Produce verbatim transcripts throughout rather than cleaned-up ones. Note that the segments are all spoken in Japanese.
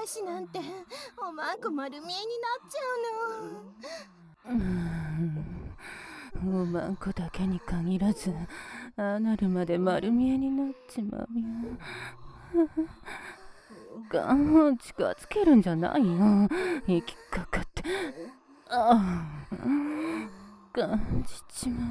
足なんておまんこ丸見えになっちゃうの。 うーん、おまんこだけに限らずああなるまで丸見えになっちまうよ。ガン近づけるんじゃないよ。息かかってああ感じちま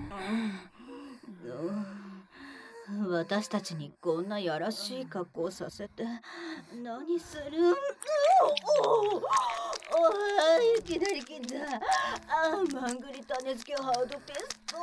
う。私たちにこんなやらしい格好をさせて何する？おお、いきなり来た。あー、マングリ種付けハードペスト。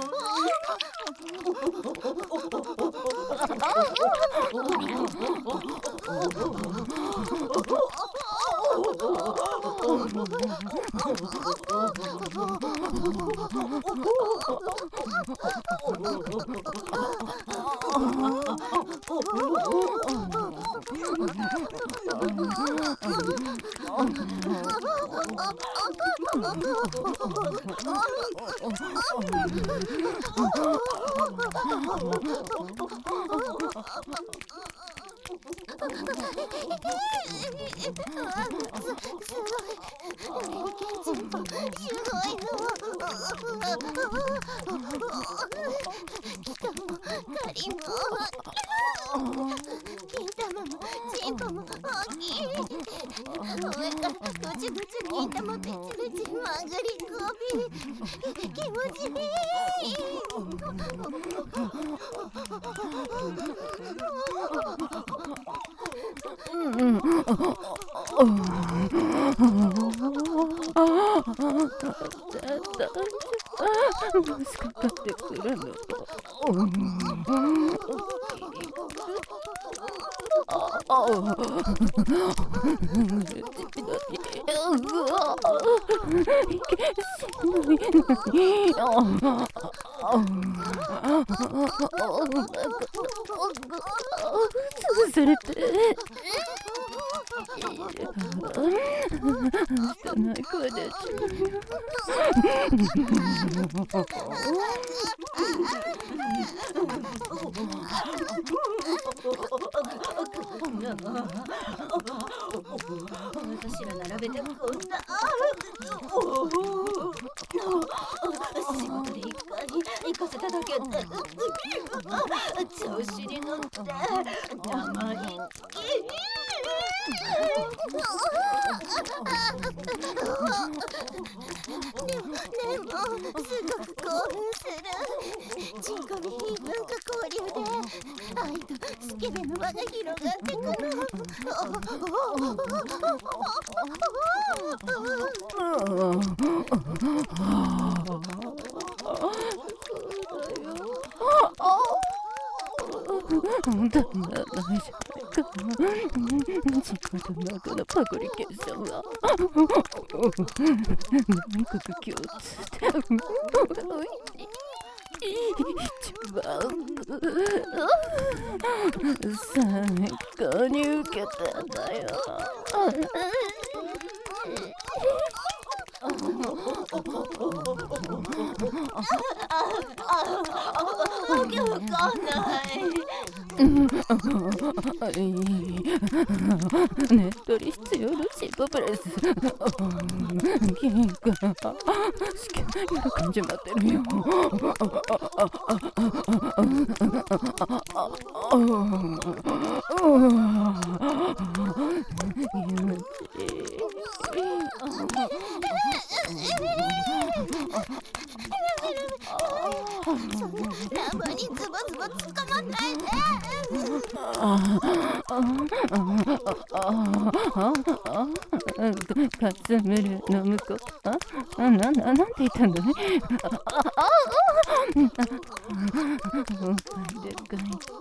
もしかかってくるの。ああそれって汚い声で私ら並べてこんな仕事で一回行かせただけで調子に乗って生意気。 でもすごく興奮する。人工に異文化交流で愛とスケベの輪が広がってくの。 だんだんないじゃないか。自分の中のパブリケーションは全国共通で一番最高に受けたんだよ。 わけわかんない。 ねっとり必要のシンポプレス。金が喜んじまってるよ。 ラバにズボズボ突っ込まないで。 カスムルの向こう。あ、な、な、なんて言ったんだね。あ、あ、あ、でかい。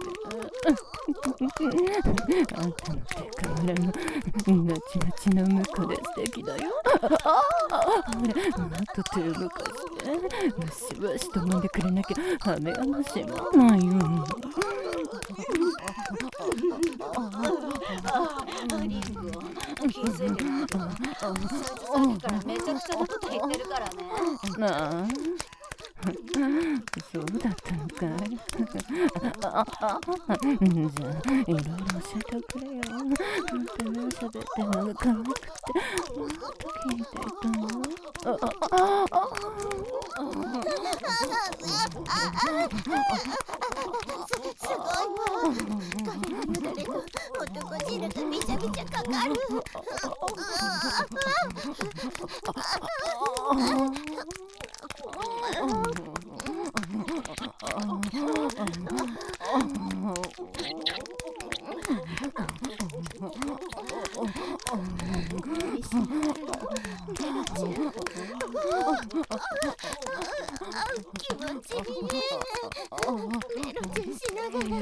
あんたの手からのなちなちの向こうで素敵だよ。ああ、ほら、なんと手を動かして。わしわしと飲んでくれなきゃ雨がましまないよ。 リンゴ気づいてるけど、さっきからめちゃくちゃなこと言ってるからね。 なあそうだったのかい。あいろいろ教えてくれよ。本当に喋ってるのが可愛くてもっと聞いていたの。ああああすごいわ。彼のよだれと男汁がびちゃびちゃかかる。気持ちいいね。メロディーしながら。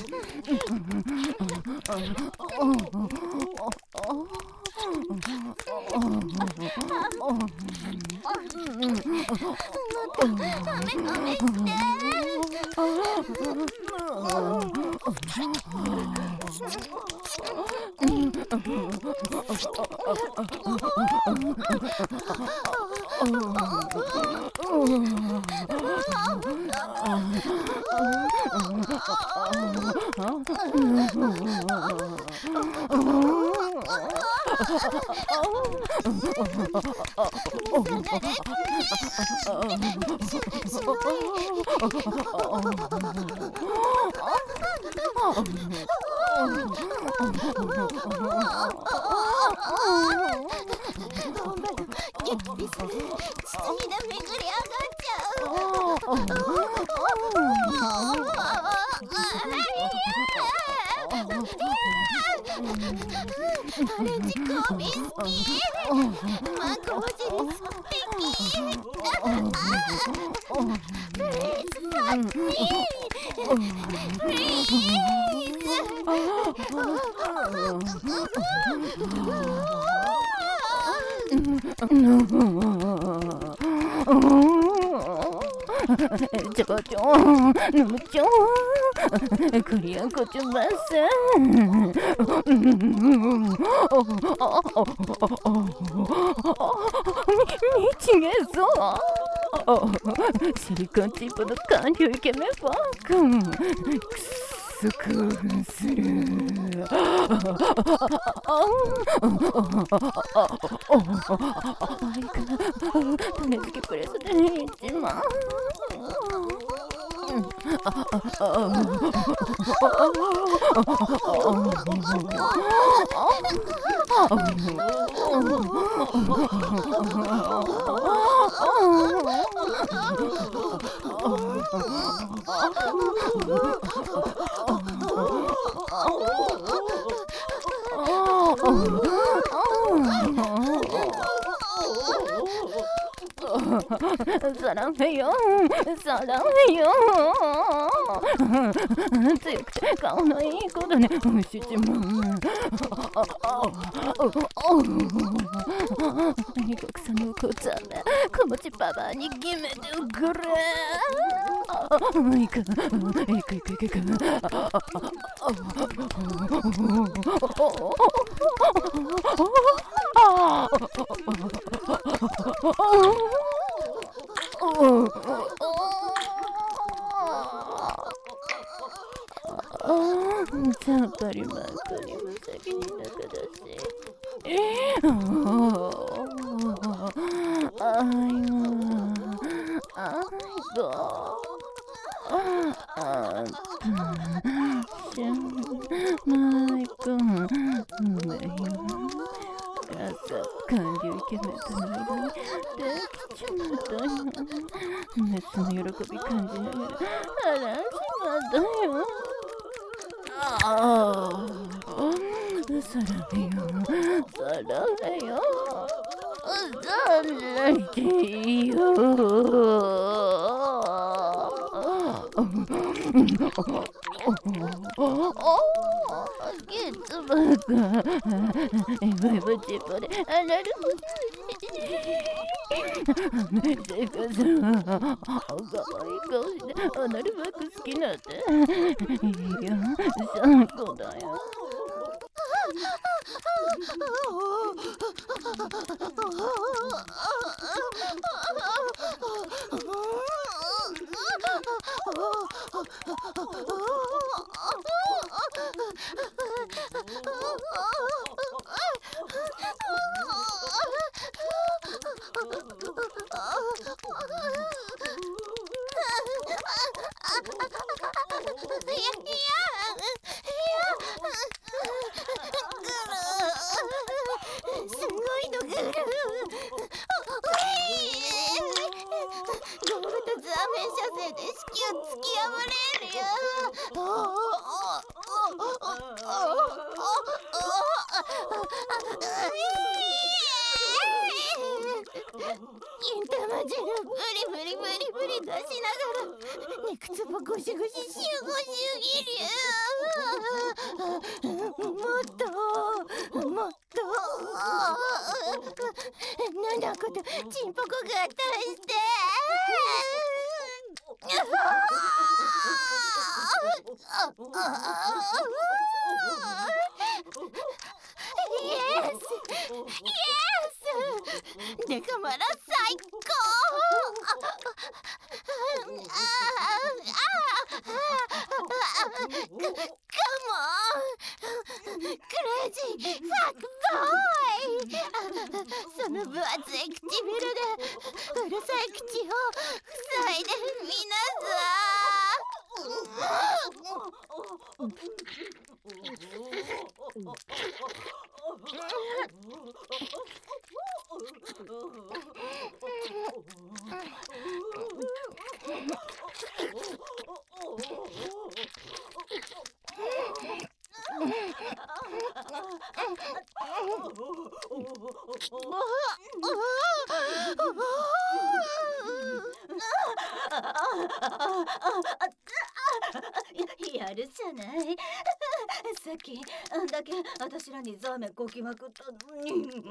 ゆっくりする。膣にだ巡り上がっちゃう。アレンジコービー好き。マンゴー汁素敵。プリーズハッピー。プリちょこちょ飲むちょクリアこちょません。みちげそうシリコンチップの韓流イケメンファンくす興奮する。種付けプレスで一万。サラメよサラメよ強くて顔のいい子だねしちまん異国さの子ざめ小持パパに決めておくれ。いくいくいくいくいくやっぱりマークに無責任だからしあいわあいごあんしゅんマイくんめよ朝韓流イケメンとの間にできちまったよ。メスの喜び感じながら話しまったよ。ああ、サラメよ、サラメよ、サラメよ。キツバカ、今もちぼであなるもめてかさ、かわいい顔してアナルバック好きなんていいよ、最高だよ。 しながら肉つぼゴシゴシしゅごしゅぎりゅもっともっとななことちんぽこがたしてイエスイエスデカマラ最高その分厚い唇でうるさい口を塞いでみなや, やるじゃないさっきあんだけ私らにザーメンこきまくったのにずっ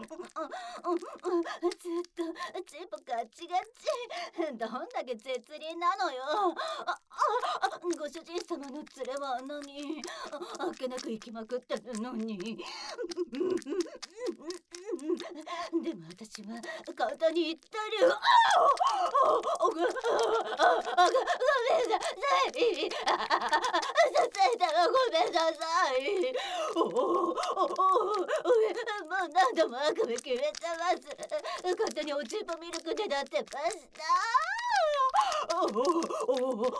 とチンポガチガチどんだけ絶倫なのよああご主人様の連れはあんなにあっけなく行きまくってるのにでも私は簡単に言ったりごごめんなさいさせたらごめんなさいおおおおもう何度もあくび決めてます勝手におちんぽミルクでなってましたおおおお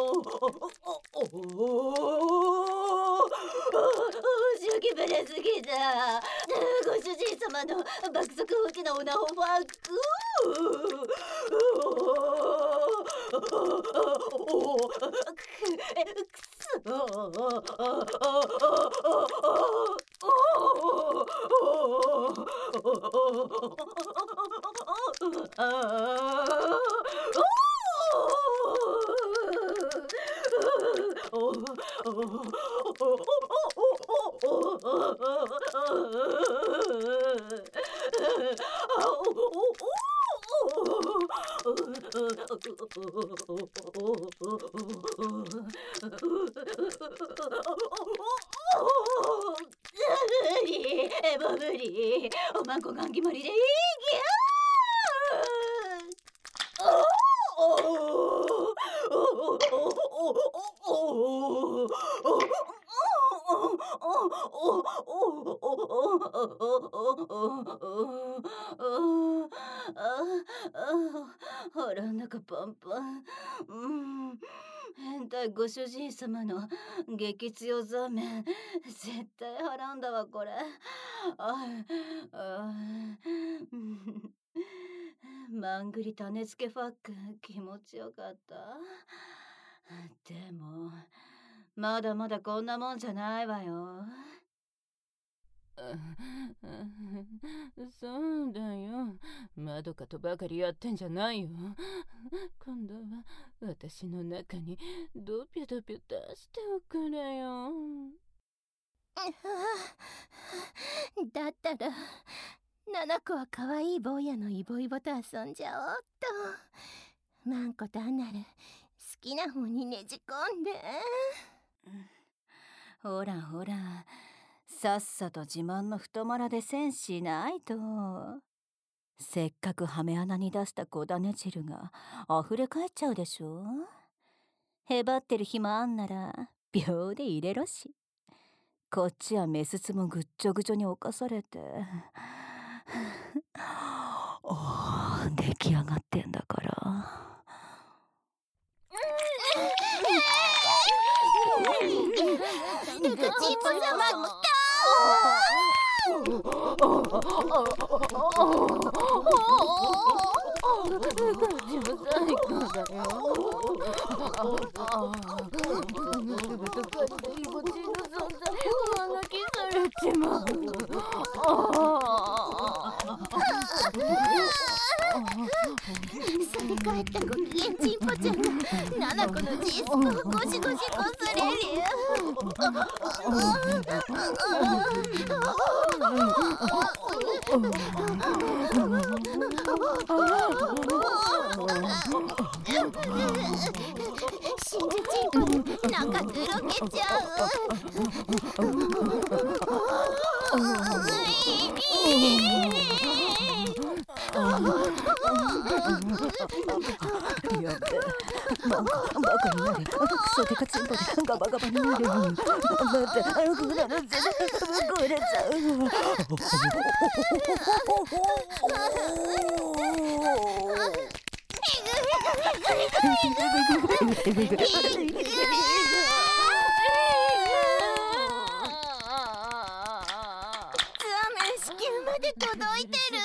お正気ぶれすぎたご主人様の爆速大きなオナホファック無理おまんこがん決まりでいいぎゃ腹ん中パンパンうん変態ご主人様の激強ザーメン絶対払うんだわこれああまんぐり種付けファック気持ちよかったでもまだまだこんなもんじゃないわよそうだよまどかとばかりやってんじゃないよ今度は私の中にドピョドピョ出しておくれよだったらナナコは可愛い坊やのイボイボと遊んじゃおうっとマンコ単なる好きな方にねじ込んでほらほらさっさと自慢の太もらでせんしないとせっかくハメ穴に出した小種汁が溢れ返っちゃうでしょへばってる暇あんなら秒で入れろしこっちはメスツもぐっちょぐちょに侵されておー出来上がってんだからてかチンポ様もそれ帰ったご機嫌チンポちゃんがナナコの G スポをゴシゴシこすれるよ。真珠チンポになんかとろけちゃう。 やべえ、バカバカになり、クソデカチンポでガバガバになる。待って、これの絶対これちゃうわ。 子宮まで届いてる。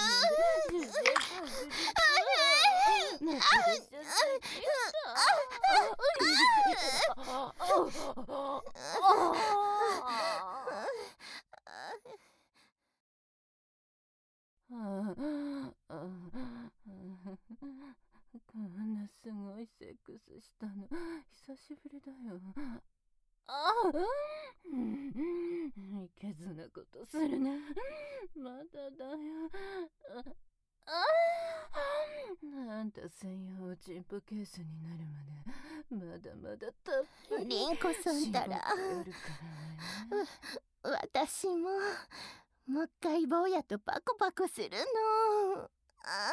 こんなすごいセックスしたの久しぶりだよ。ああ、うん、いけずなことするね。まだだよ。ああんた専用チンポケースになるまでまだまだたっぷりリンコさんたらやるからね。 私ももう一回坊やとパコパコするの。あ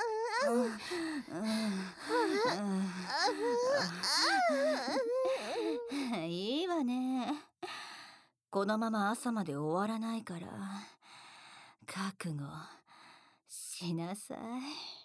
あいいわね。このまま朝まで終わらないから覚悟しなさい。